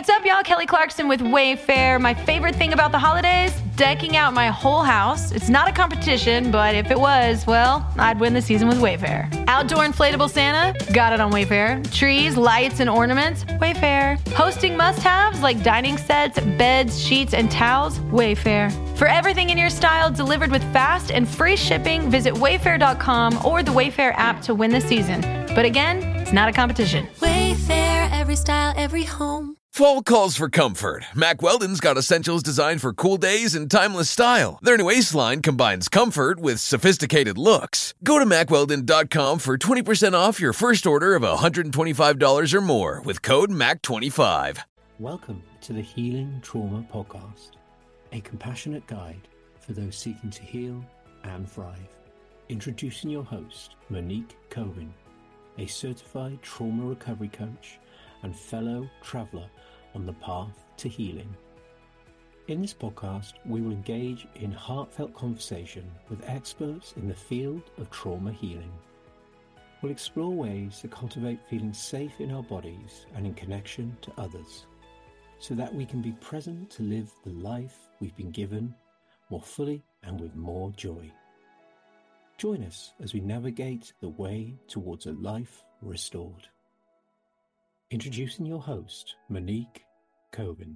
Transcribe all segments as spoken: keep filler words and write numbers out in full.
What's up, y'all? Kelly Clarkson with Wayfair. My favorite thing about the holidays? Decking out my whole house. It's not a competition, but if it was, well, I'd win the season with Wayfair. Outdoor inflatable Santa? Got it on Wayfair. Trees, lights, and ornaments? Wayfair. Hosting must-haves like dining sets, beds, sheets, and towels? Wayfair. For everything in your style delivered with fast and free shipping, visit wayfair dot com or the Wayfair app to win the season. But again, it's not a competition. Wayfair, every style, every home. Fall calls for comfort. Mack Weldon's got essentials designed for cool days and timeless style. Their new Ace line combines comfort with sophisticated looks. Go to mack weldon dot com for twenty percent off your first order of one hundred twenty-five dollars or more with code M A C twenty-five. Welcome to the Healing Trauma Podcast, a compassionate guide for those seeking to heal and thrive. Introducing your host, Monique Cohen, a certified trauma recovery coach and fellow traveler on the path to healing. In this podcast, we will engage in heartfelt conversation with experts in the field of trauma healing. We'll explore ways to cultivate feeling safe in our bodies and in connection to others, so that we can be present to live the life we've been given more fully and with more joy. Join us as we navigate the way towards a life restored. Introducing your host, Monique Cohen.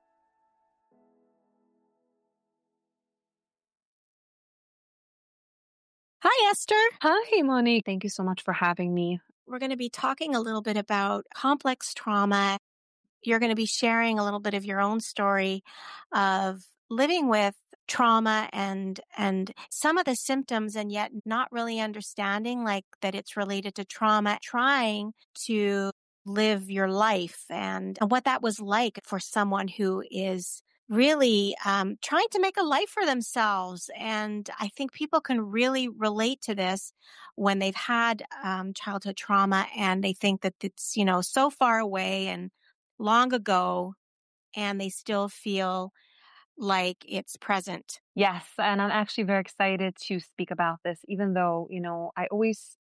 Hi, Esther. Hi, Monique. Thank you so much for having me. We're going to be talking a little bit about complex trauma. You're going to be sharing a little bit of your own story of living with trauma and and some of the symptoms, and yet not really understanding like that it's related to trauma, trying to live your life, and, and what that was like for someone who is really um, trying to make a life for themselves. And I think people can really relate to this when they've had um, childhood trauma and they think that it's, you know, so far away and long ago, and they still feel like it's present. Yes, and I'm actually very excited to speak about this, even though, you know, I always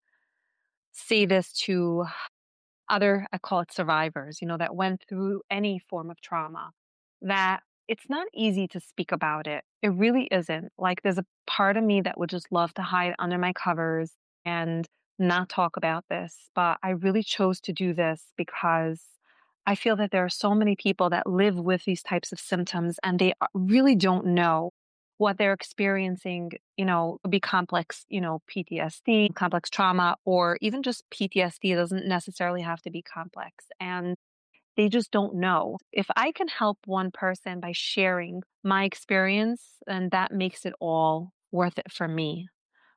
say this to other, I call it survivors, you know, that went through any form of trauma, that it's not easy to speak about it. It really isn't. Like, there's a part of me that would just love to hide under my covers and not talk about this. But I really chose to do this because I feel that there are so many people that live with these types of symptoms and they really don't know what they're experiencing, you know, be complex, you know, P T S D, complex trauma, or even just P T S D. It doesn't necessarily have to be complex. And they just don't know. If I can help one person by sharing my experience, then that makes it all worth it for me.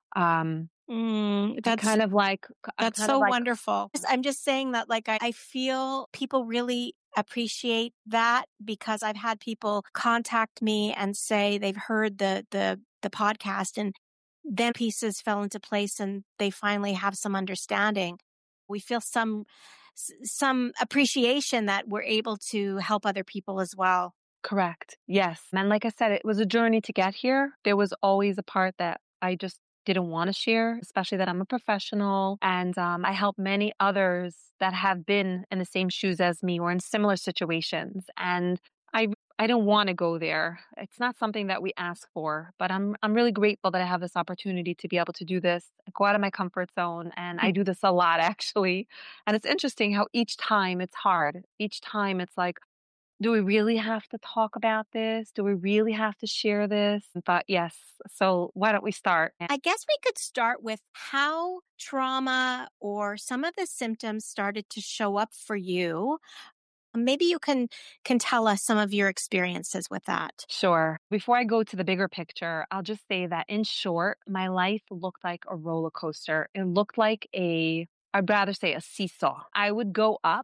Um, Mm, that's kind of like, that's kind so of like, wonderful. I'm just saying that, like, I, I feel people really appreciate that because I've had people contact me and say they've heard the the the podcast and then pieces fell into place and they finally have some understanding. We feel some some appreciation that we're able to help other people as well. Correct. Yes. And like I said, it was a journey to get here. There was always a part that I just didn't want to share, especially that I'm a professional and um, I help many others that have been in the same shoes as me or in similar situations. And I I don't want to go there. It's not something that we ask for, but I'm I'm really grateful that I have this opportunity to be able to do this, go out of my comfort zone. And I do this a lot, actually. And it's interesting how each time it's hard. Each time it's like, do we really have to talk about this? Do we really have to share this? But yes, so why don't we start? I guess we could start with how trauma or some of the symptoms started to show up for you. Maybe you can can tell us some of your experiences with that. Sure. Before I go to the bigger picture, I'll just say that in short, my life looked like a roller coaster. It looked like a, I'd rather say a seesaw. I would go up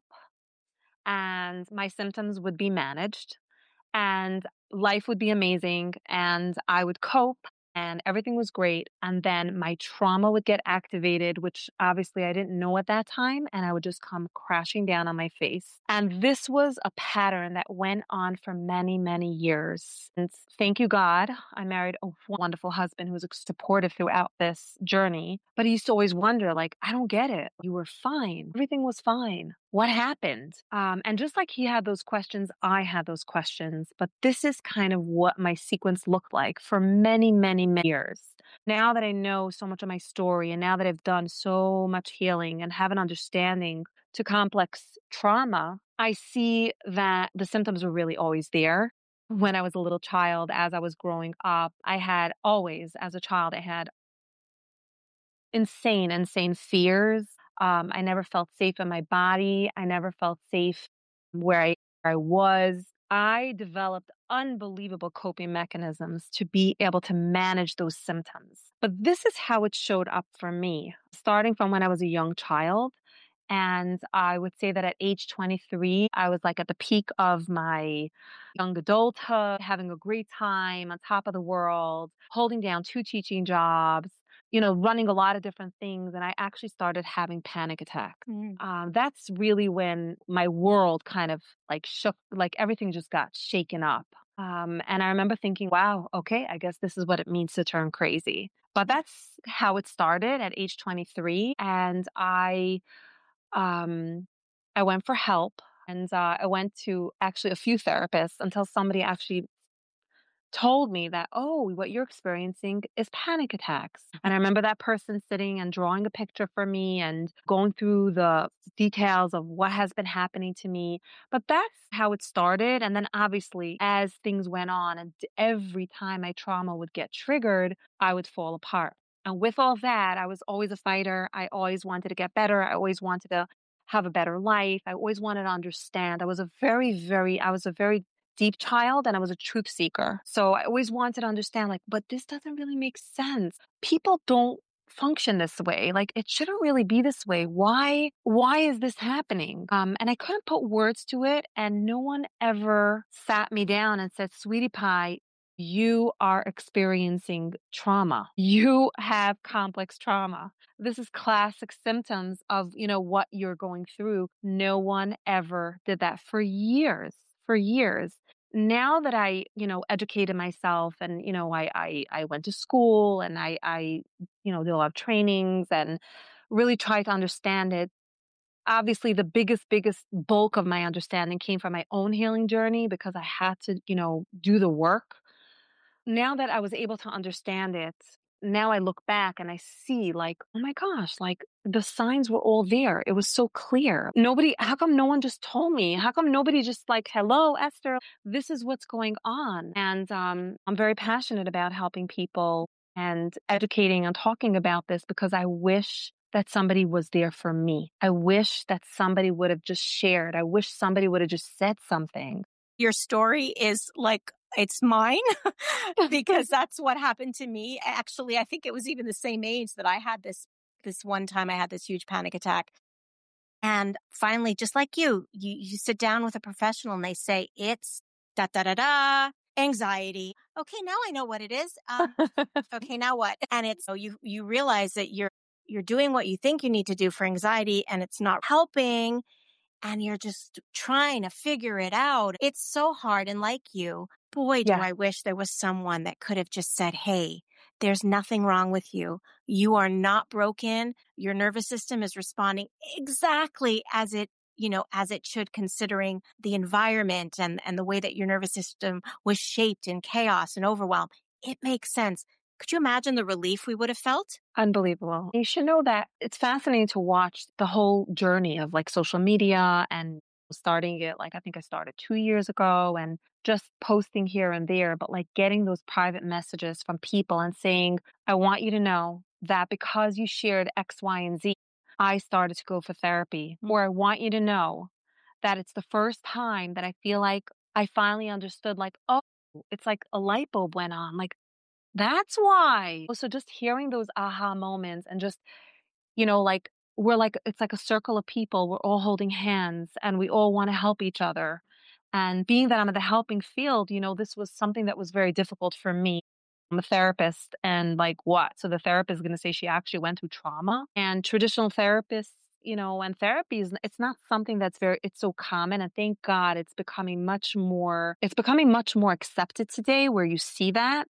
and my symptoms would be managed and life would be amazing and I would cope and everything was great. And then my trauma would get activated, which obviously I didn't know at that time. And I would just come crashing down on my face. And this was a pattern that went on for many, many years. And thank you, God, I married a wonderful husband who was supportive throughout this journey. But he used to always wonder, like, I don't get it. You were fine. Everything was fine. what happened? Um, and just like he had those questions, I had those questions. But this is kind of what my sequence looked like for many, many, many years. Now that I know so much of my story, and now that I've done so much healing and have an understanding to complex trauma, I see that the symptoms were really always there. When I was a little child, as I was growing up, I had always, as a child, I had insane, insane fears. Um, I never felt safe in my body. I never felt safe where I, where I was. I developed unbelievable coping mechanisms to be able to manage those symptoms. But this is how it showed up for me, starting from when I was a young child. And I would say that at age twenty-three, I was like at the peak of my young adulthood, having a great time, on top of the world, holding down two teaching jobs, you know, running a lot of different things. And I actually started having panic attacks. Mm. Um, that's really when my world kind of like shook, like everything just got shaken up. Um, and I remember thinking, wow, okay, I guess this is what it means to turn crazy. But that's how it started at age twenty-three. And I um, I went for help, and uh, I went to actually a few therapists until somebody actually told me that, oh, what you're experiencing is panic attacks. And I remember that person sitting and drawing a picture for me and going through the details of what has been happening to me. But that's how it started. And then obviously, as things went on, and every time my trauma would get triggered, I would fall apart. And with all that, I was always a fighter. I always wanted to get better. I always wanted to have a better life. I always wanted to understand. I was a very, very, I was a very deep child, and I was a truth seeker. So I always wanted to understand, like, but this doesn't really make sense. People don't function this way. Like, it shouldn't really be this way. Why, why is this happening? Um, and I couldn't put words to it. And no one ever sat me down and said, sweetie pie, you are experiencing trauma. You have complex trauma. This is classic symptoms of, you know, what you're going through. No one ever did that for years, for years. Now that I, you know, educated myself, and, you know, I, I, I went to school, and I, I, you know, did a lot of trainings and really tried to understand it. Obviously, the biggest, biggest bulk of my understanding came from my own healing journey, because I had to, you know, do the work. Now that I was able to understand it, now I look back and I see, like, oh my gosh, like the signs were all there. It was so clear. Nobody, how come no one just told me? How come nobody just like, hello, Esther, this is what's going on? And um, I'm very passionate about helping people and educating and talking about this, because I wish that somebody was there for me. I wish that somebody would have just shared. I wish somebody would have just said something. Your story is like, it's mine because that's what happened to me. Actually, I think it was even the same age that I had this, this one time I had this huge panic attack. And finally, just like you, you, you sit down with a professional and they say, it's da, da, da, da, anxiety. Okay. Now I know what it is. Um, okay. Now what? And it's, so you, you realize that you're, you're doing what you think you need to do for anxiety, and it's not helping. And you're just trying to figure it out. It's so hard. And like you, boy, do Yeah. I wish there was someone that could have just said, hey, there's nothing wrong with you. You are not broken. Your nervous system is responding exactly as it, you know, as it should, considering the environment and, and the way that your nervous system was shaped in chaos and overwhelm. It makes sense. Could you imagine the relief we would have felt? Unbelievable. You should know that it's fascinating to watch the whole journey of like social media, and starting it, like I think I started two years ago, and just posting here and there, but like getting those private messages from people and saying, I want you to know that because you shared X, Y, and Z, I started to go for therapy. Or I want you to know that it's the first time that I feel like I finally understood, like, oh, it's like a light bulb went on. Like, that's why. So just hearing those aha moments, and just, you know, like we're like, it's like a circle of people. We're all holding hands, and we all want to help each other. And being that I'm in the helping field, you know, this was something that was very difficult for me. I'm a therapist, and like what? So the therapist is going to say she actually went through trauma, and traditional therapists, you know, and therapy is, it's not something that's very, it's so common. And thank God it's becoming much more, it's becoming much more accepted today, where you see that.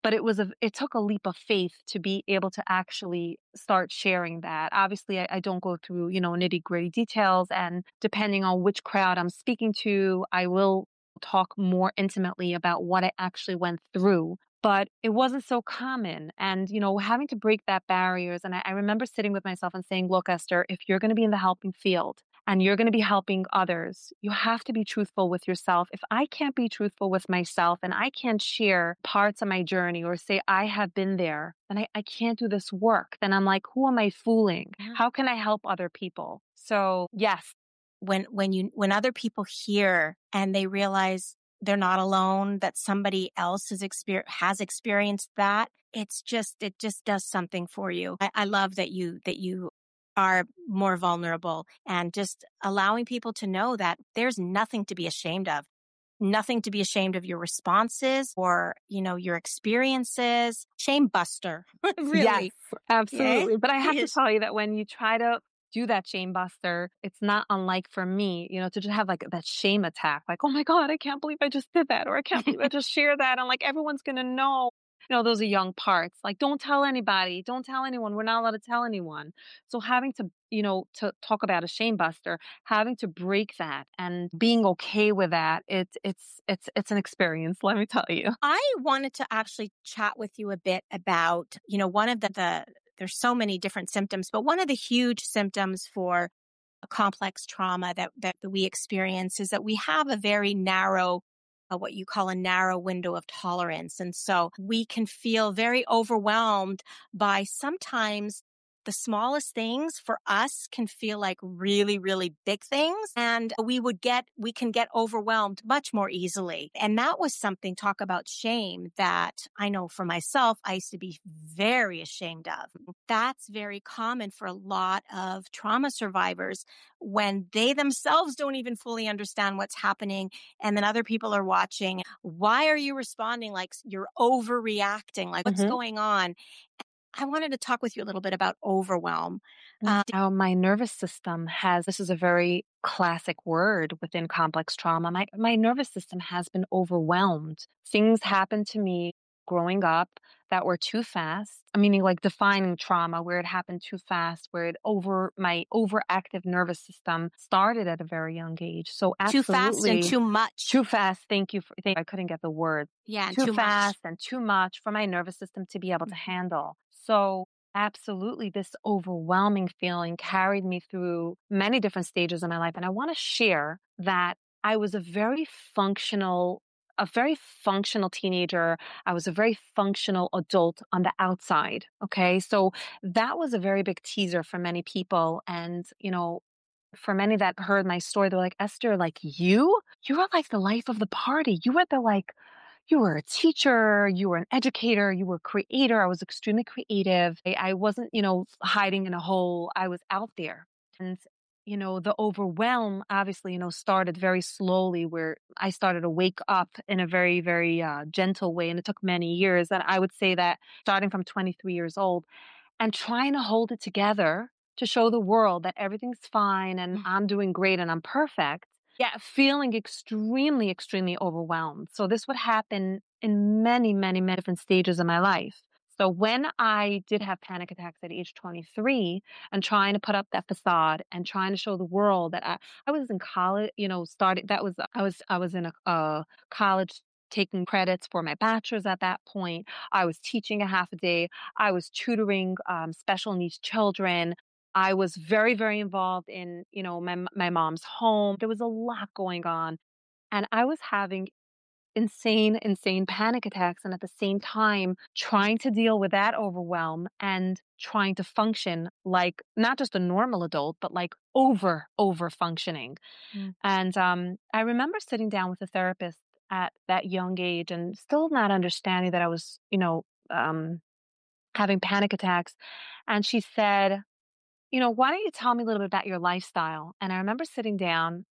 but it was a, it took a leap of faith to be able to actually start sharing that. Obviously, I, I don't go through, you know, nitty gritty details, and depending on which crowd I'm speaking to, I will talk more intimately about what I actually went through. But it wasn't so common. And, you know, having to break that barriers. And I, I remember sitting with myself and saying, look, Esther, if you're going to be in the helping field and you're going to be helping others, you have to be truthful with yourself. If I can't be truthful with myself and I can't share parts of my journey or say I have been there, then I, I can't do this work. Then I'm like, who am I fooling? How can I help other people? So yes. When, when you, when other people hear and they realize they're not alone, that somebody else has, exper- has experienced that, it's just, it just does something for you. I, I love that you, that you are more vulnerable and just allowing people to know that there's nothing to be ashamed of, nothing to be ashamed of your responses or, you know, your experiences. Shame buster. Really. Yes, absolutely. Yeah? But I have Yes. to tell you that when you try to do that shame buster, it's not unlike for me, you know, to just have like that shame attack, like, oh my God, I can't believe I just did that, or I can't believe I just shared that. And like, everyone's going to know, you know, those are young parts. Like, don't tell anybody, don't tell anyone. We're not allowed to tell anyone. So having to, you know, to talk about a shame buster, having to break that and being okay with that, it's, it's, it's, it's an experience. Let me tell you. I wanted to actually chat with you a bit about, you know, one of the, the there's so many different symptoms, but one of the huge symptoms for a complex trauma that, that we experience is that we have a very narrow, uh, what you call a narrow window of tolerance. And so we can feel very overwhelmed by sometimes the smallest things for us can feel like really, really big things. And we would get, we can get overwhelmed much more easily. And that was something, talk about shame, that I know for myself, I used to be very ashamed of. That's very common for a lot of trauma survivors when they themselves don't even fully understand what's happening. And then other people are watching. Why are you responding like you're overreacting? Like what's Mhm. going on? I wanted to talk with you a little bit about overwhelm. Um, How my nervous system has, this is a very classic word within complex trauma. My, my nervous system has been overwhelmed. Things happened to me growing up that were too fast. I mean, like defining trauma where it happened too fast, where it over, my overactive nervous system started at a very young age. So Too fast and absolutely too much. too fast. Thank you for, thank, I couldn't get the word. Yeah, and Too too fast much. and too much for my nervous system to be able to handle. So absolutely, this overwhelming feeling carried me through many different stages of my life. And I want to share that I was a very functional, a very functional teenager. I was a very functional adult on the outside. Okay. So that was a very big teaser for many people. And, you know, for many that heard my story, they're like, Esther, like you, you were like the life of the party. You were the like, you were a teacher, you were an educator, you were a creator. I was extremely creative. I, I wasn't, you know, hiding in a hole. I was out there. And, you know, the overwhelm obviously, you know, started very slowly where I started to wake up in a very, very uh, gentle way. And it took many years. And I would say that starting from twenty-three years old and trying to hold it together to show the world that everything's fine and I'm doing great and I'm perfect. Yeah, feeling extremely, extremely overwhelmed. So this would happen in many, many, many different stages of my life. So when I did have panic attacks at age twenty-three and trying to put up that facade and trying to show the world that I, I was in college, you know, started, that was, I was, I was in a, uh, college taking credits for my bachelor's at that point. I was teaching a half a day. I was tutoring, um, special needs children. I was very, very involved in, you know, my, my mom's home. There was a lot going on and I was having insane, insane panic attacks. And at the same time, trying to deal with that overwhelm and trying to function like not just a normal adult, but like over, over functioning. Mm. And, um, I remember sitting down with a therapist at that young age and still not understanding that I was, you know, um, having panic attacks. And she said, you know, why don't you tell me a little bit about your lifestyle? And I remember sitting down.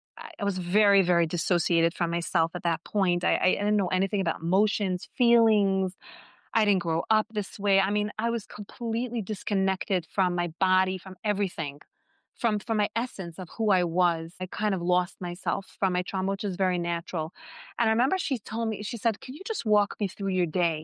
I was very, very dissociated from myself at that point. I, I didn't know anything about emotions, feelings. I didn't grow up this way. I mean, I was completely disconnected from my body, from everything, from, from my essence of who I was. I kind of lost myself from my trauma, which is very natural. And I remember she told me, she said, can you just walk me through your day?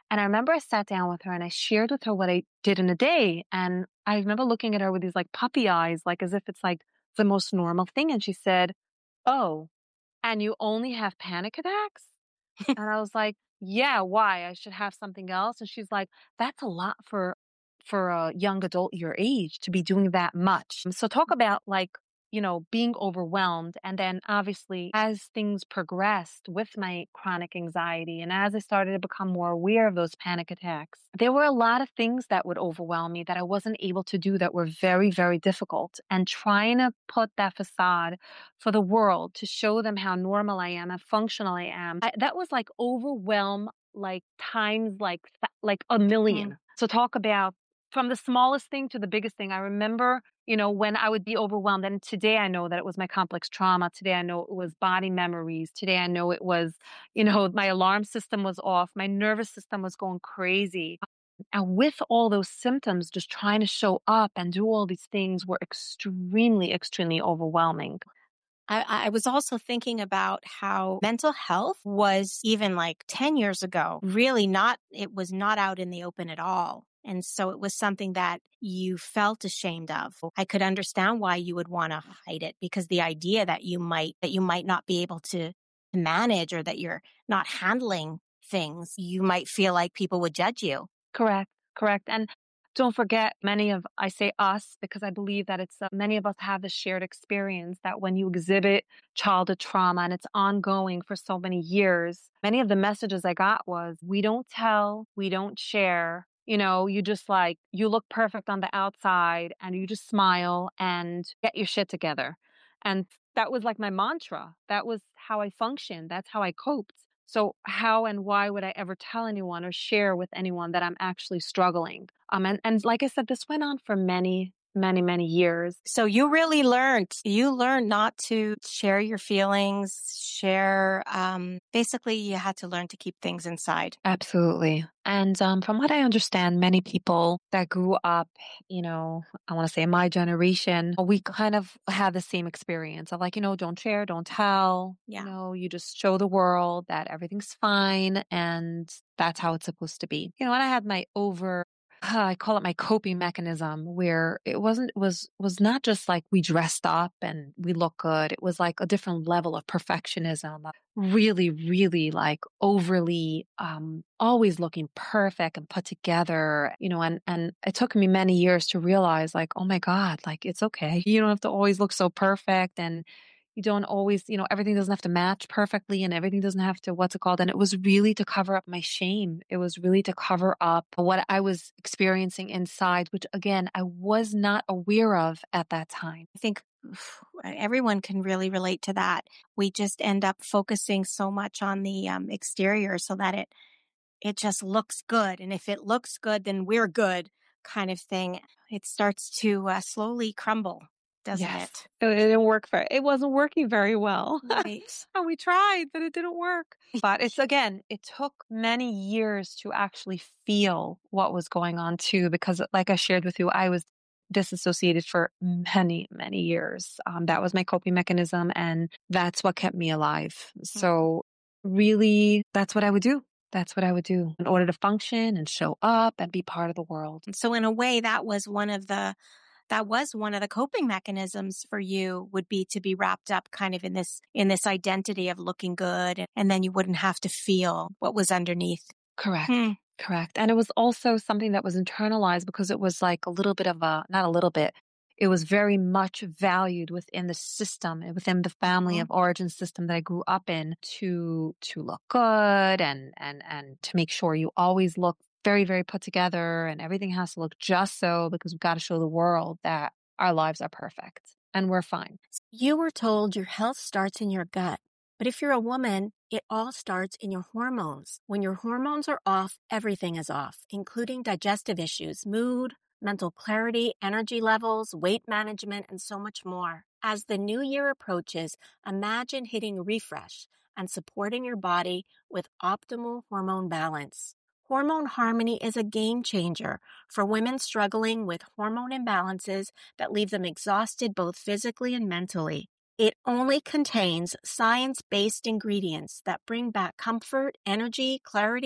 And I remember I sat down with her and I shared with her what I did in a day. And I remember looking at her with these like puppy eyes, like as if it's like the most normal thing. And she said, "Oh, and you only have panic attacks?" And I was like, "Yeah, why? I should have something else." And she's like, "That's a lot for for a young adult your age to be doing that much." So talk about like, you know, being overwhelmed. And then obviously as things progressed with my chronic anxiety and as I started to become more aware of those panic attacks, there were a lot of things that would overwhelm me that I wasn't able to do that were very, very difficult. And trying to put that facade for the world to show them how normal I am, how functional I am, I, that was like overwhelm, like times like, th- like a million. Mm. So talk about from the smallest thing to the biggest thing. I remember, you know, when I would be overwhelmed. And today I know that it was my complex trauma. Today I know it was body memories. Today I know it was, you know, my alarm system was off. My nervous system was going crazy. And with all those symptoms, just trying to show up and do all these things were extremely, extremely overwhelming. I, I was also thinking about how mental health was even like ten years ago, really not, it was not out in the open at all. And so it was something that you felt ashamed of. I could understand why you would want to hide it, because the idea that you might, that you might not be able to manage or that you're not handling things, you might feel like people would judge you. Correct. Correct. And don't forget, many of, I say us, because I believe that it's, uh, many of us have this shared experience that when you exhibit childhood trauma and it's ongoing for so many years, many of the messages I got was, we don't tell, we don't share. You know, you just like, you look perfect on the outside and you just smile and get your shit together. And that was like my mantra. That was how I functioned. That's how I coped. So how and why would I ever tell anyone or share with anyone that I'm actually struggling? Um, and, and like I said, this went on for many, many, many years. So you really learned, you learned not to share your feelings, share, um, basically you had to learn to keep things inside. Absolutely. And um, from what I understand, many people that grew up, you know, I want to say my generation, we kind of had the same experience of like, you know, don't share, don't tell. Yeah. You know, you just show the world that everything's fine and that's how it's supposed to be. You know, and I had my over Uh, I call it my coping mechanism, where it wasn't, it was, was not just like we dressed up and we look good. It was like a different level of perfectionism, really, really like overly, um, always looking perfect and put together, you know, and, and it took me many years to realize like, oh my God, like it's okay. You don't have to always look so perfect, and you don't always, you know, everything doesn't have to match perfectly and everything doesn't have to, what's it called? And it was really to cover up my shame. It was really to cover up what I was experiencing inside, which again, I was not aware of at that time. I think everyone can really relate to that. We just end up focusing so much on the um, exterior so that it, it just looks good. And if it looks good, then we're good kind of thing. It starts to uh, slowly crumble. Doesn't Yes. it? It didn't work for, it wasn't working very well. Right. And we tried, but it didn't work. But it's again, it took many years to actually feel what was going on too, because like I shared with you, I was disassociated for many, many years. Um, that was my coping mechanism, and that's what kept me alive. So really, that's what I would do. That's what I would do in order to function and show up and be part of the world. And so in a way, that was one of the that was one of the coping mechanisms for you, would be to be wrapped up kind of in this, in this identity of looking good. And, and then you wouldn't have to feel what was underneath. Correct. Hmm. Correct. And it was also something that was internalized, because it was like a little bit of a, not a little bit, it was very much valued within the system, within the family of origin system that I grew up in, to, to look good and, and, and to make sure you always look very, very put together, and everything has to look just so, because we've got to show the world that our lives are perfect and we're fine. You were told your health starts in your gut. But if you're a woman, it all starts in your hormones. When your hormones are off, everything is off, including digestive issues, mood, mental clarity, energy levels, weight management, and so much more. As the new year approaches, imagine hitting refresh and supporting your body with optimal hormone balance. Hormone Harmony is a game changer for women struggling with hormone imbalances that leave them exhausted both physically and mentally. It only contains science-based ingredients that bring back comfort, energy, clarity,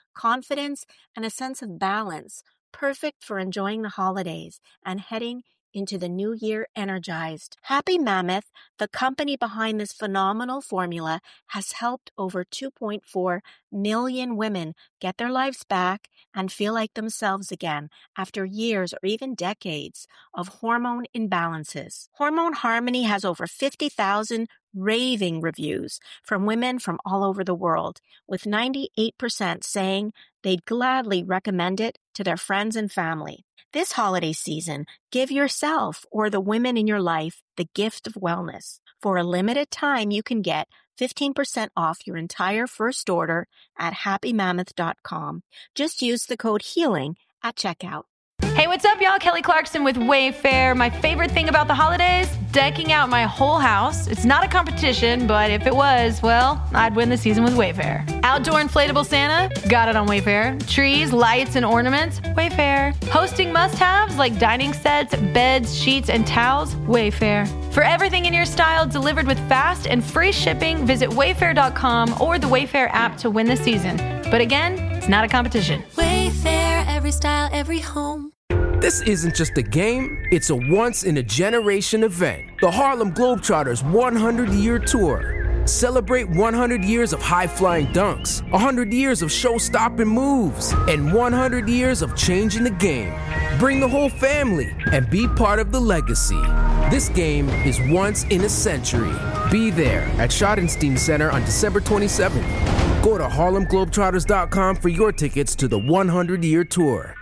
confidence, and a sense of balance, perfect for enjoying the holidays and heading into the new year energized. Happy Mammoth, the company behind this phenomenal formula, has helped over two point four million women get their lives back and feel like themselves again after years or even decades of hormone imbalances. Hormone Harmony has over fifty thousand raving reviews from women from all over the world, with ninety-eight percent saying they'd gladly recommend it to their friends and family. This holiday season, give yourself or the women in your life the gift of wellness. For a limited time, you can get fifteen percent off your entire first order at happy mammoth dot com. Just use the code HEALING at checkout. Hey, what's up, y'all? Kelly Clarkson with Wayfair. My favorite thing about the holidays? Decking out my whole house. It's not a competition, but if it was, well, I'd win the season with Wayfair. Outdoor inflatable Santa? Got it on Wayfair. Trees, lights, and ornaments? Wayfair. Hosting must-haves like dining sets, beds, sheets, and towels? Wayfair. For everything in your style delivered with fast and free shipping, visit wayfair dot com or the Wayfair app to win the season. But again, it's not a competition. Wayfair, every style, every home. This isn't just a game, it's a once-in-a-generation event. The Harlem Globetrotters one hundred year Tour. Celebrate one hundred years of high-flying dunks, one hundred years of show-stopping moves, and one hundred years of changing the game. Bring the whole family and be part of the legacy. This game is once in a century. Be there at Schottenstein Center on December twenty-seventh. Go to harlem globetrotters dot com for your tickets to the one hundred year Tour.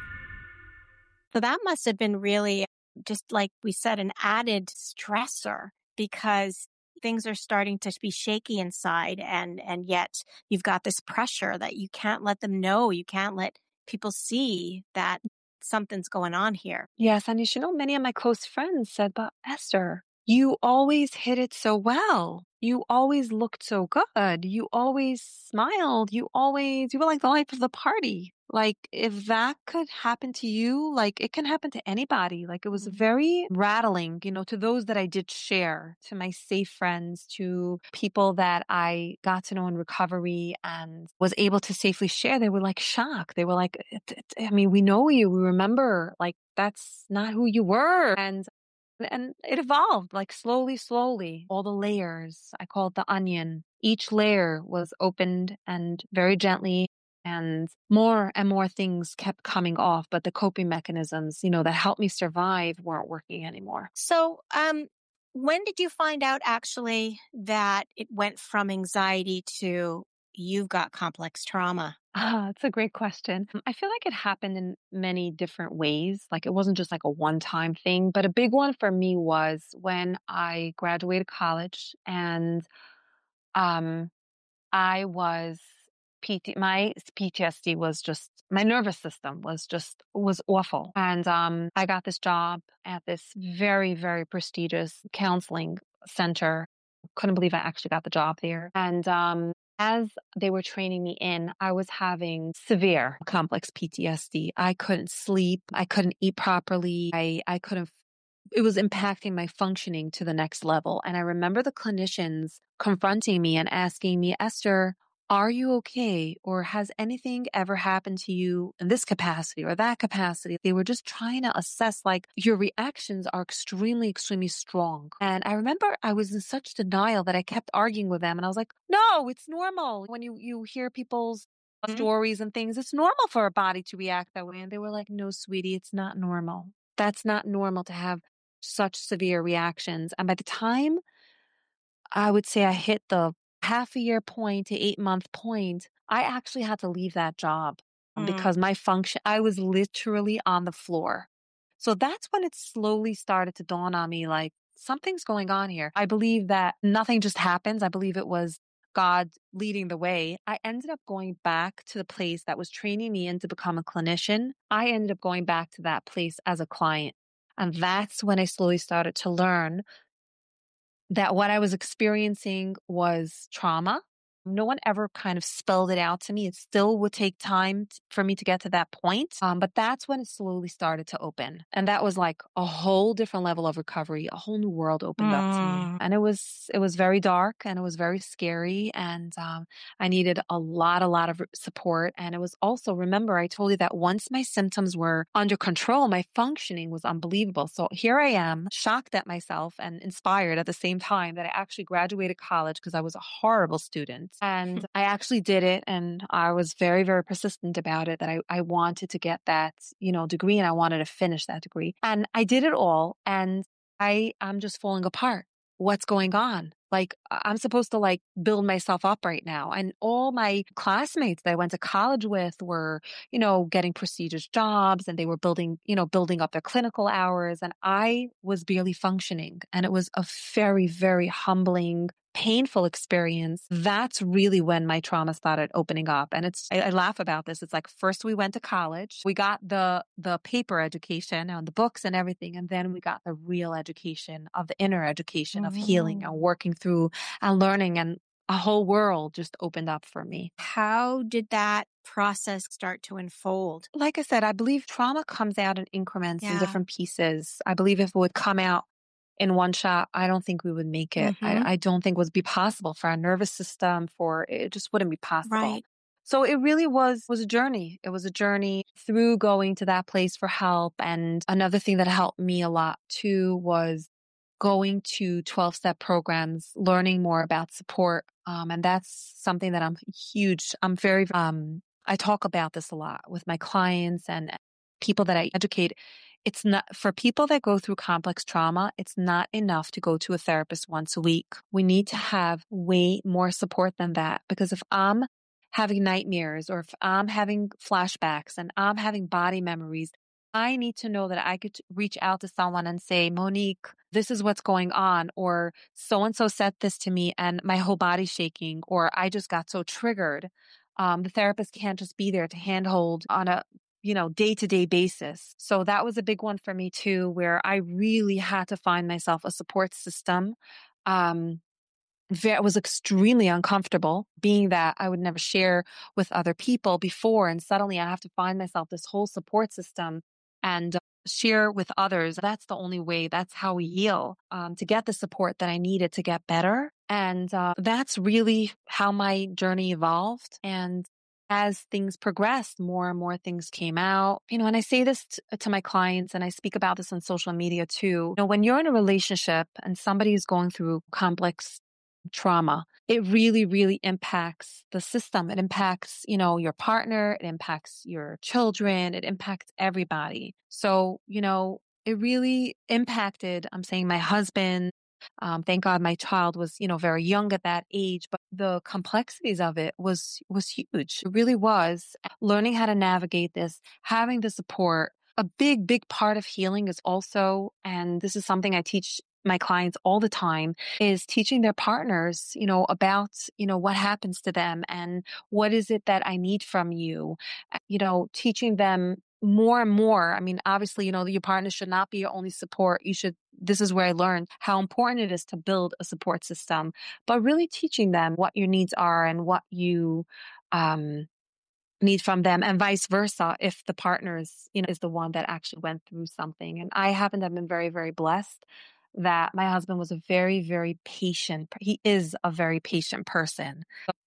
So that must have been really, just like we said, an added stressor, because things are starting to be shaky inside, and, and yet you've got this pressure that you can't let them know. You can't let people see that something's going on here. Yes, and you should know, many of my close friends said, but Esther, you always hit it so well. You always looked so good. You always smiled. You always, you were like the life of the party. Like, if that could happen to you, like, it can happen to anybody. Like, it was very rattling, you know, to those that I did share, to my safe friends, to people that I got to know in recovery and was able to safely share. They were like shocked. They were like, it, it, I mean, we know you. We remember, like, that's not who you were. And And it evolved, like, slowly, slowly. All the layers, I call it the onion. Each layer was opened and very gently, and more and more things kept coming off. But the coping mechanisms, you know, that helped me survive weren't working anymore. So, um, when did you find out actually that it went from anxiety to you've got complex trauma? Ah, that's a great question. I feel like it happened in many different ways. Like, it wasn't just like a one-time thing, but a big one for me was when I graduated college, and um, I was P T, my P T S D was just, my nervous system was just, was awful. And um, I got this job at this very, very prestigious counseling center. Couldn't believe I actually got the job there. And um, as they were training me in, I was having severe complex P T S D. I couldn't sleep. I couldn't eat properly. I, I couldn't, it was impacting my functioning to the next level. And I remember the clinicians confronting me and asking me, Esther, are you okay? Or has anything ever happened to you in this capacity or that capacity? They were just trying to assess, like, your reactions are extremely, extremely strong. And I remember I was in such denial that I kept arguing with them. And I was like, no, it's normal. When you, you hear people's mm-hmm. stories and things, it's normal for a body to react that way. And they were like, no, sweetie, it's not normal. That's not normal to have such severe reactions. And by the time I would say I hit the half a year point to eight month point, I actually had to leave that job mm. because my function, I was literally on the floor. So that's when it slowly started to dawn on me, like, something's going on here. I believe that nothing just happens. I believe it was God leading the way. I ended up going back to the place that was training me in to become a clinician. I ended up going back to that place as a client. And that's when I slowly started to learn that what I was experiencing was trauma, No one ever kind of spelled it out to me. It still would take time t- for me to get to that point. Um, but that's when it slowly started to open. And that was like a whole different level of recovery. A whole new world opened up to me. Mm. And it was, it was very dark and it was very scary. And, um, I needed a lot, a lot of support. And it was also, remember, I told you that once my symptoms were under control, my functioning was unbelievable. So here I am, shocked at myself and inspired at the same time that I actually graduated college because I was a horrible student. And I actually did it. And I was very, very persistent about it that I, I wanted to get that, you know, degree and I wanted to finish that degree. And I did it all. And I, I'm just falling apart. What's going on? Like, I'm supposed to like build myself up right now. And all my classmates that I went to college with were, you know, getting prestigious jobs and they were building, you know, building up their clinical hours. And I was barely functioning. And it was a very, very humbling, painful experience. That's really when my trauma started opening up. And it's, I, I laugh about this. It's like, first we went to college, we got the, the paper education and the books and everything. And then we got the real education of the inner education of healing and working through and learning, and a whole world just opened up for me. How did that process start to unfold? Like I said, I believe trauma comes out in increments in Yeah. different pieces. I believe if it would come out in one shot, I don't think we would make it. Mhm. I, I don't think it would be possible for our nervous system, for it just wouldn't be possible. Right. So it really was, was a journey. It was a journey through going to that place for help. And another thing that helped me a lot too was going to twelve-step programs, learning more about support. Um, and that's something that I'm huge. I'm very, um, I talk about this a lot with my clients and people that I educate. It's not for people that go through complex trauma. It's not enough to go to a therapist once a week. We need to have way more support than that, because if I'm having nightmares or if I'm having flashbacks and I'm having body memories, I need to know that I could reach out to someone and say, Monique, this is what's going on, or so-and-so said this to me and my whole body's shaking, or I just got so triggered. Um, the therapist can't just be there to handhold on a, you know, day-to-day basis. So that was a big one for me too, where I really had to find myself a support system. Um, it was extremely uncomfortable, being that I would never share with other people before. And suddenly I have to find myself this whole support system and uh, share with others. That's the only way. That's how we heal, um, to get the support that I needed to get better. And uh, that's really how my journey evolved. And as things progressed, more and more things came out. You know, and I say this t- to my clients, and I speak about this on social media too. You know, when you're in a relationship and somebody is going through complex trauma, it really, really impacts the system. It impacts, you know, your partner, it impacts your children, it impacts everybody. So, you know, it really impacted, I'm saying my husband. Um, thank God my child was, you know, very young at that age, but the complexities of it was, was huge. It really was. Learning how to navigate this, having the support. A big, big part of healing is also, and this is something I teach my clients all the time, is teaching their partners, you know, about, you know, what happens to them and what is it that I need from you, you know, teaching them more and more. I mean, obviously, you know, your partner should not be your only support. You should, this is where I learned how important it is to build a support system, but really teaching them what your needs are and what you, um, need from them, and vice versa if the partner is, you know, is the one that actually went through something. And I happen to have been very, very blessed that my husband was a very, very patient. He is a very patient person.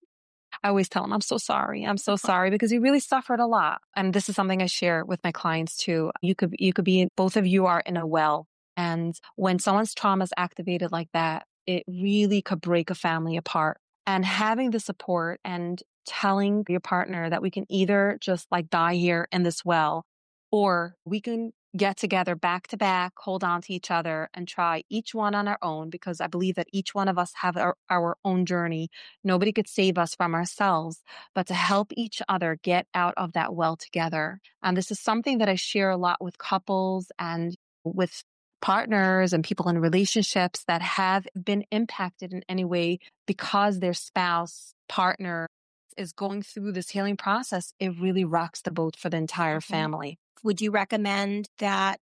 I always tell him, I'm so sorry. I'm so sorry, because he really suffered a lot. And this is something I share with my clients too. You could, you could be, both of you are in a well. And when someone's trauma is activated like that, it really could break a family apart. And having the support and telling your partner that we can either just like die here in this well, or we can get together back to back, hold on to each other and try each one on our own, because I believe that each one of us have our, our own journey. Nobody could save us from ourselves, but to help each other get out of that well together. And this is something that I share a lot with couples and with partners and people in relationships that have been impacted in any way because their spouse, partner is going through this healing process. It really rocks the boat for the entire family. Would you recommend that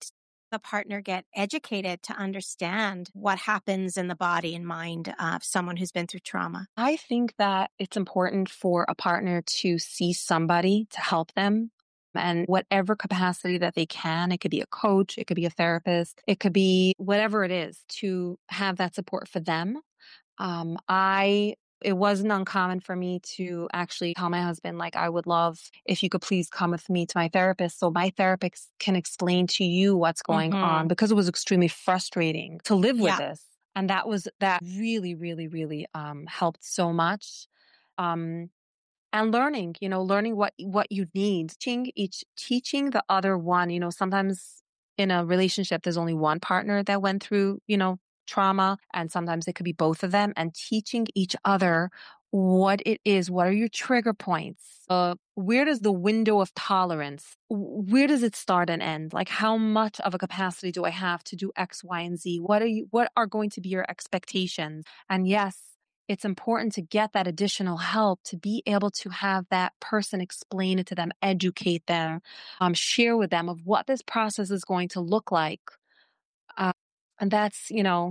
the partner get educated to understand what happens in the body and mind of someone who's been through trauma? I think that it's important for a partner to see somebody to help them. And whatever capacity that they can, it could be a coach, it could be a therapist, it could be whatever it is, to have that support for them. Um, I, it wasn't uncommon for me to actually tell my husband, like, I would love if you could please come with me to my therapist so my therapist can explain to you what's going Mhm. on, because it was extremely frustrating to live with Yeah. this. And that was, that really, really, really, um, helped so much. Um, and learning, you know, learning what, what you need, teaching each, teaching the other one, you know, sometimes in a relationship, there's only one partner that went through, you know, trauma, and sometimes it could be both of them, and teaching each other what it is. What are your trigger points? Uh, where does the window of tolerance, where does it start and end? Like, how much of a capacity do I have to do X, Y, and Z? What are you, what are going to be your expectations? And yes, it's important to get that additional help, to be able to have that person explain it to them, educate them, um, share with them of what this process is going to look like. Uh, and that's, you know,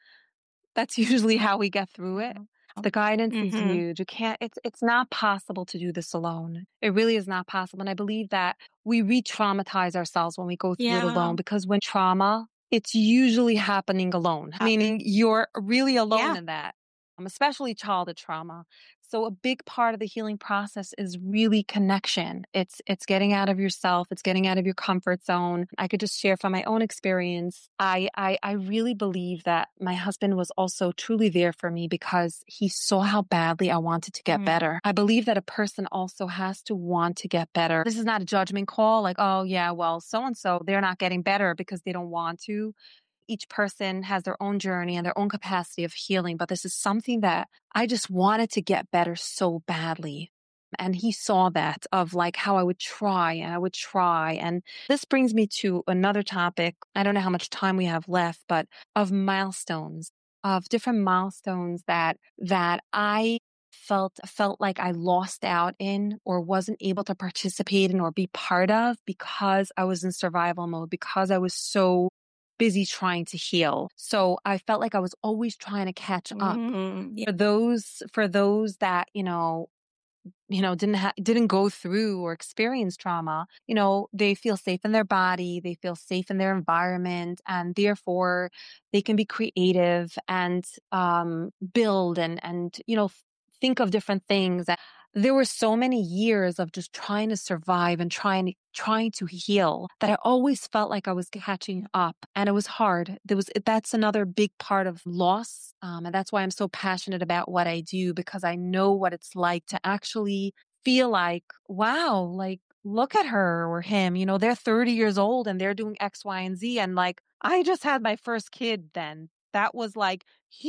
that's usually how we get through it. The guidance is Mhm. huge. You can't, it's, it's not possible to do this alone. It really is not possible. And I believe that we re-traumatize ourselves when we go through it Yeah. alone, because when trauma, it's usually happening alone, meaning you're really alone Yeah. in that, um, especially childhood trauma. So a big part of the healing process is really connection. It's, it's getting out of yourself. It's getting out of your comfort zone. I could just share from my own experience. I, I, I really believe that my husband was also truly there for me because he saw how badly I wanted to get Mhm. better. I believe that a person also has to want to get better. This is not a judgment call, like, oh yeah, well, so-and-so, they're not getting better because they don't want to. Each person has their own journey and their own capacity of healing, but this is something that I just wanted to get better so badly. And he saw that, of like how I would try and I would try. And this brings me to another topic. I don't know how much time we have left, but of milestones, of different milestones that, that I felt, felt like I lost out in, or wasn't able to participate in or be part of, because I was in survival mode, because I was so busy trying to heal. So I felt like I was always trying to catch up. Mhm. Yeah. For those, for those that, you know, you know, didn't ha- didn't go through or experience trauma, you know, they feel safe in their body, they feel safe in their environment, and therefore they can be creative and um, build and and you know f- think of different things. There were so many years of just trying to survive and trying to trying to heal that I always felt like I was catching up, and it was hard. There was that's another big part of loss, um, and that's why I'm so passionate about what I do, because I know what it's like to actually feel like, wow, like look at her or him, you know, they're thirty years old and they're doing X, Y, and Z, and like I just had my first kid then. That was like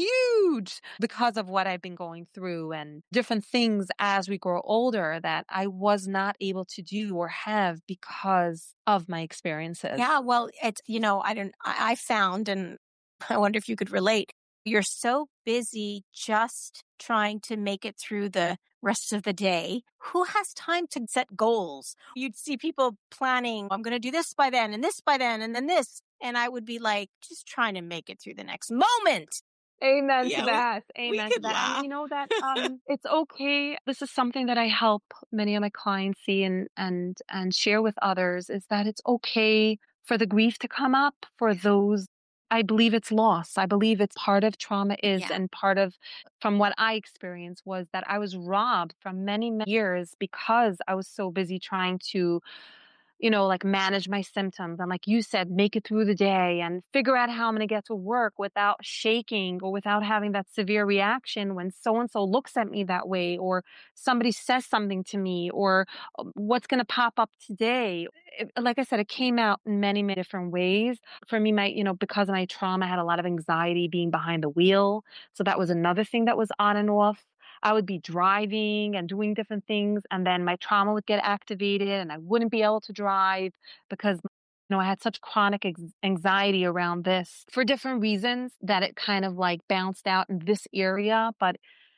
huge because of what I've been going through and different things as we grow older that I was not able to do or have because of my experiences. Yeah. Well, it's, you know, I don't, I, I found, and I wonder if you could relate. You're so busy just trying to make it through the rest of the day. Who has time to set goals? You'd see people planning, I'm going to do this by then and this by then and then this. And I would be like, just trying to make it through the next moment. Amen Yeah, to we- that. we Amen could to that. laugh. And you know that um it's okay. This is something that I help many of my clients see and and and share with others, is that it's okay for the grief to come up for those. I believe it's loss. I believe it's part of trauma is, Yeah. and part of, from what I experienced, was that I was robbed from many, many years because I was so busy trying to, you know, like manage my symptoms. And like you said, make it through the day and figure out how I'm going to get to work without shaking or without having that severe reaction when so-and-so looks at me that way, or somebody says something to me, or what's going to pop up today. It, like I said, it came out in many, many different ways. For me, my, you know, because of my trauma, I had a lot of anxiety being behind the wheel. So that was another thing that was on and off. I would be driving and doing different things, and then my trauma would get activated and I wouldn't be able to drive because, you know, I had such chronic ex- anxiety around this for different reasons that it kind of like bounced out in this area. But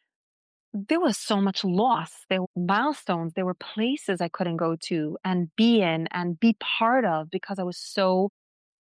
there was so much loss. There were milestones. There were places I couldn't go to and be in and be part of because I was so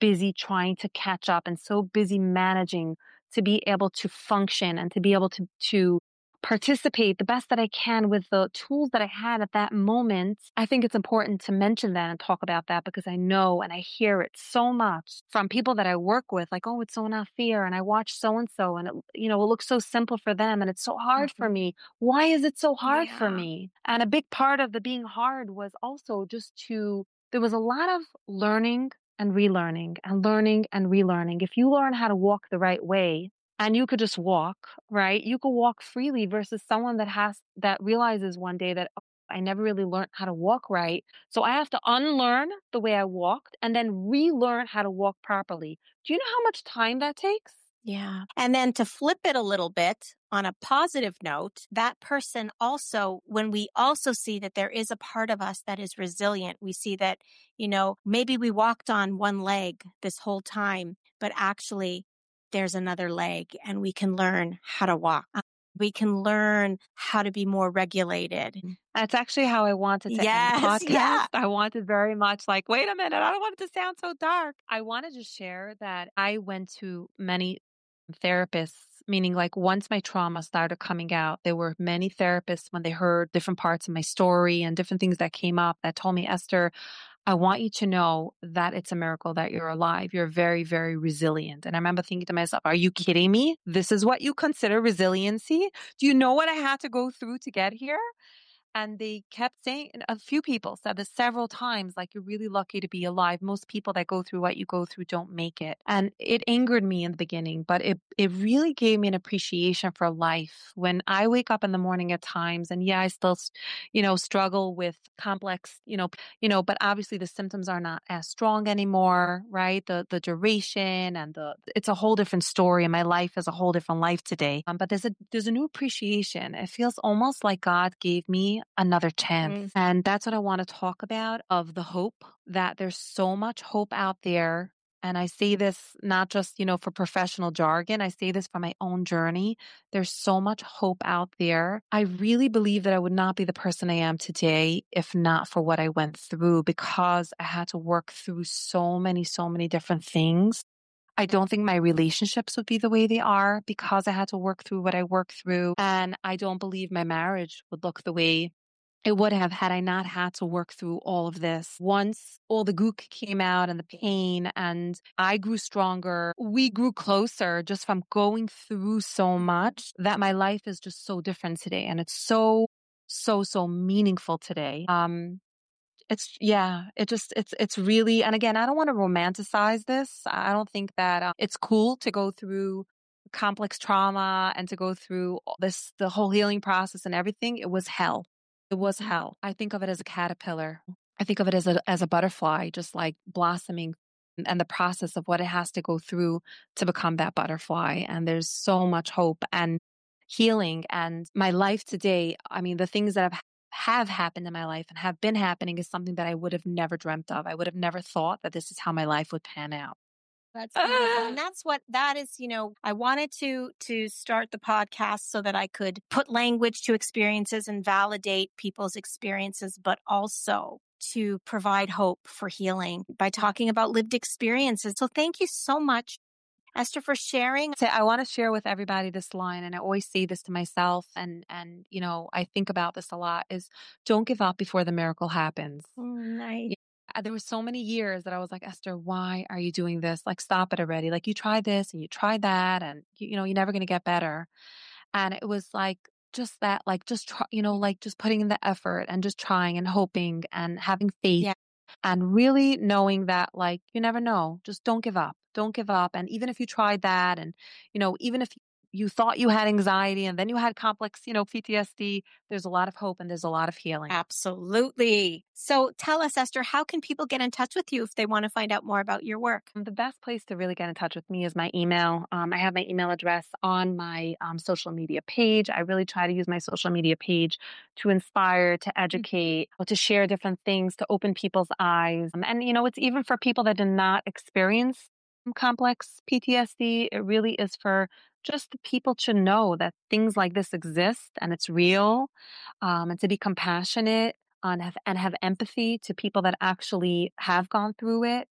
busy trying to catch up and so busy managing to be able to function and to be able to, to participate the best that I can with the tools that I had at that moment. I think it's important to mention that and talk about that because I know and I hear it so much from people that I work with, like, oh, it's so not fair. And I watch so-and-so and, it, you know, it looks so simple for them and it's so hard mm-hmm. for me. Why is it so hard yeah. for me? And a big part of the being hard was also just to, there was a lot of learning and relearning and learning and relearning. If you learn how to walk the right way, and you could just walk, right? You could walk freely versus someone that has, that realizes one day that oh, I never really learned how to walk right. So I have to unlearn the way I walked and then relearn how to walk properly. Do you know how much time that takes? Yeah. And then to flip it a little bit on a positive note, that person also, when we also see that there is a part of us that is resilient, we see that, you know, maybe we walked on one leg this whole time, but actually there's another leg and we can learn how to walk. We can learn how to be more regulated. That's actually how I wanted to yes, end the podcast. Yeah. I wanted very much like, wait a minute, I don't want it to sound so dark. I wanted to share that I went to many therapists, meaning like once my trauma started coming out, there were many therapists when they heard different parts of my story and different things that came up that told me, Esther, I want you to know that it's a miracle that you're alive. You're very, very resilient. And I remember thinking to myself, are you kidding me? This is what you consider resiliency? Do you know what I had to go through to get here? And they kept saying, a few people said this several times, like, you're really lucky to be alive. Most people that go through what you go through don't make it. And it angered me in the beginning, but it, it really gave me an appreciation for life. When I wake up in the morning at times, and yeah, I still, you know, struggle with complex, you know, you know, but obviously the symptoms are not as strong anymore, right? The, the duration and the, it's a whole different story. And my life is a whole different life today. Um, but there's a, there's a new appreciation. It feels almost like God gave me another chance. Mm. And that's what I want to talk about, of the hope, that there's so much hope out there. And I say this not just, you know, for professional jargon. I say this from my own journey. There's so much hope out there. I really believe that I would not be the person I am today if not for what I went through, because I had to work through so many, so many different things. I don't think my relationships would be the way they are because I had to work through what I worked through. And I don't believe my marriage would look the way it would have had I not had to work through all of this. Once all the gook came out and the pain, and I grew stronger, we grew closer just from going through so much, that my life is just so different today. And it's so, so, so meaningful today. Um, It's, yeah, it just, it's, it's really, and again, I don't want to romanticize this. I don't think that uh, it's cool to go through complex trauma and to go through this, the whole healing process and everything. It was hell. It was hell. I think of it as a caterpillar. I think of it as a, as a butterfly, just like blossoming, and the process of what it has to go through to become that butterfly. And there's so much hope and healing. And my life today, I mean, the things that have have happened in my life and have been happening is something that I would have never dreamt of. I would have never thought that this is how my life would pan out. That's beautiful. And that's what that is, you know, I wanted to, to start the podcast so that I could put language to experiences and validate people's experiences, but also to provide hope for healing by talking about lived experiences. So thank you so much, Esther, for sharing. So I want to share with everybody this line, and I always say this to myself, and, and, you know, I think about this a lot, is don't give up before the miracle happens. Mm, nice. There were so many years that I was like, Esther, why are you doing this? Like, stop it already. Like, you tried this and you tried that, and you, you know, you're never going to get better. And it was like, just that, like, just try, you know, like just putting in the effort and just trying and hoping and having faith. Yeah. And really knowing that, like, you never know, just don't give up. Don't give up. And even if you tried that, and, you know, even if you thought you had anxiety and then you had complex, you know, P T S D, there's a lot of hope and there's a lot of healing. Absolutely. So tell us, Esther, how can people get in touch with you if they want to find out more about your work? The best place to really get in touch with me is my email. Um, I have my email address on my um, social media page. I really try to use my social media page to inspire, to educate, mm-hmm. or to share different things, to open people's eyes. Um, and, you know, it's even for people that did not experience complex P T S D. It really is for just the people to know that things like this exist and it's real, um, and to be compassionate on have, and have empathy to people that actually have gone through it,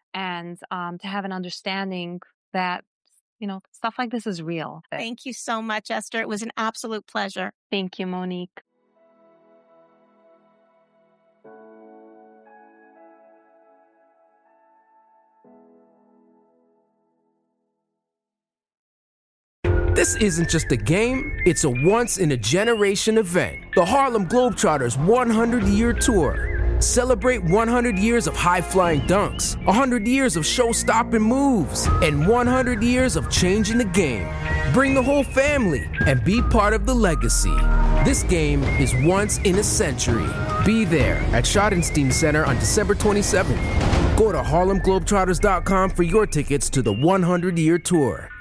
and um, to have an understanding that, you know, stuff like this is real. Thank you so much, Esther. It was an absolute pleasure. Thank you, Monique. This isn't just a game, it's a once-in-a-generation event. The Harlem Globetrotters one hundred year Tour. Celebrate one hundred years of high-flying dunks, one hundred years of show-stopping moves, and one hundred years of changing the game. Bring the whole family and be part of the legacy. This game is once in a century. Be there at Schottenstein Center on December twenty-seventh. Go to Harlem Globetrotters dot com for your tickets to the one hundred year Tour.